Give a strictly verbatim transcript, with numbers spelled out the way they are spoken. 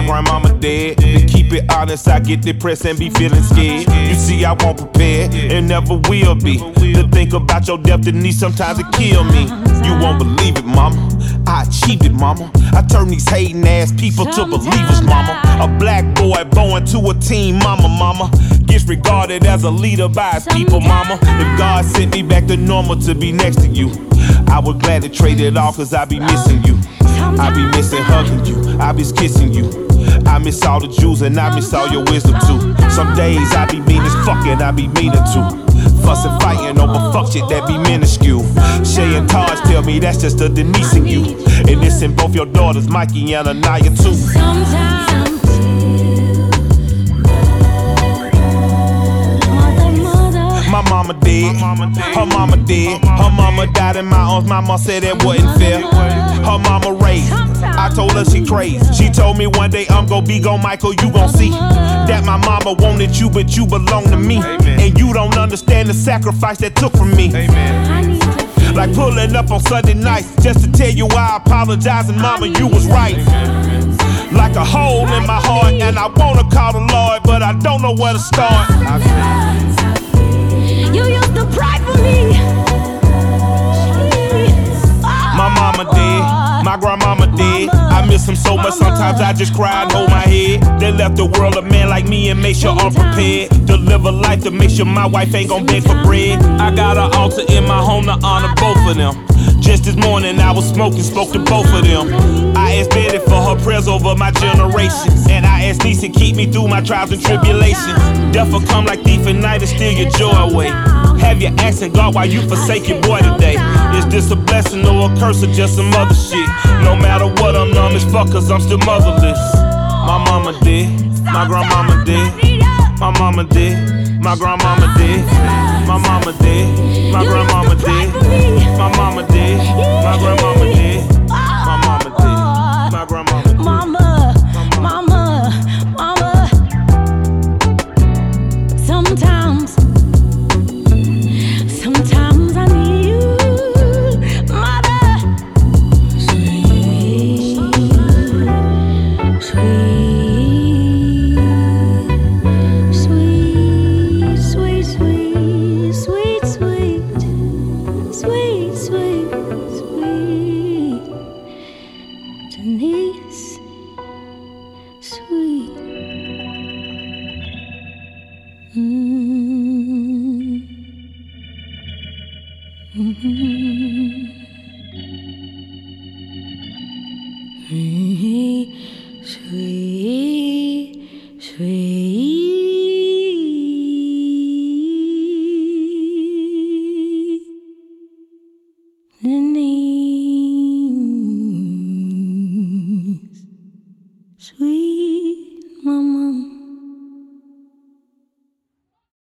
grandmama dead. To keep it honest, I get depressed and be feeling scared. You see, I won't prepare and never will be. To think about your destiny, sometimes it kill me. You won't believe it, mama. I achieved it, mama. I turn these hating ass people to believers, mama. A black boy born to a teen, mama, mama. Gets regarded as a leader by his people, mama. If God sent me back to normal to be next to you, I would gladly trade it all, cause I be missing you. I be missing hugging you, I be kissing you. I miss all the jewels and I miss all your wisdom too. Some days I be mean as fuck and I be meaner too. Fussin' fighting over fuck shit that be minuscule. Shay and Taj tell me that's just a Denise in you. And it's in both your daughters, Mikey and Anaya too. Sometimes my mama dead, her mama dead. Her mama died in my arms, my mama said that wasn't fair. Her mama raised, I told her she crazy. She told me one day I'm gon' be gon' Michael, you gon' see that my mama wanted you, but you belong to me. And you don't understand the sacrifice that took from me. Like pulling up on Sunday nights just to tell you why I apologize, and mama, you was right. Like a hole in my heart, and I wanna call the Lord, but I don't know where to start. you used to cry for me. My mama dead, my grandmama dead. I miss him so much, sometimes I just cry and hold my head. They left the world a man like me and make sure I'm prepared to live a life to make sure my wife ain't gon' beg for bread. I got an altar in my home to honor both of them. Just this morning I was smoking, spoke to both of them. I asked Betty for her prayers over my generation, and I asked Niece to keep me through my trials and tribulations. Death will come like thief at night and steal your joy away. Have you asking God why you forsake your boy today? Is this a blessing or a curse or just some other shit? No matter what, I'm numb as fuck cause I'm still motherless. My mama dead, my grandmama dead. My mama dead, my grandmama dead. My mama dead, my grandmama dead. My mama dead, my grandmama dead. My mama dead, my grandmama dead. Mama, mama, mama. Sometimes, sometimes I need you, mother. Sweet, sweet, sweet, sweet, sweet, sweet, sweet, sweet, sweet, Denise, sweet. Mm. Mm-hmm. Sweet, sweet, sweet.